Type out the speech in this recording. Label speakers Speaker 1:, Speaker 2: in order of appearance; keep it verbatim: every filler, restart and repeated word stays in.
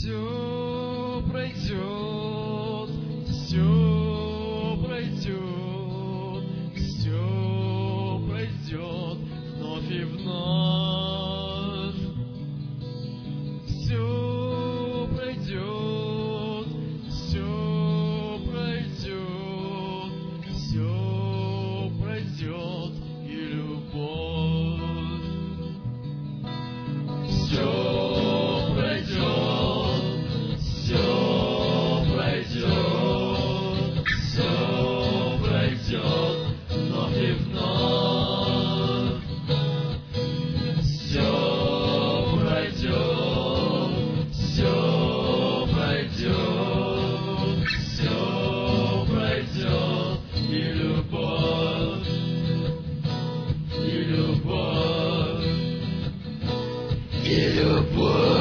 Speaker 1: Все пройдет, все пройдет, все пройдет вновь и вновь. Все пройдет, все пройдет, все пройдет и любовь. Все пройдет, все пройдет, все пройдет вновь и вновь. Все пройдет, все пройдет, все пройдет и любовь, и любовь, и любовь.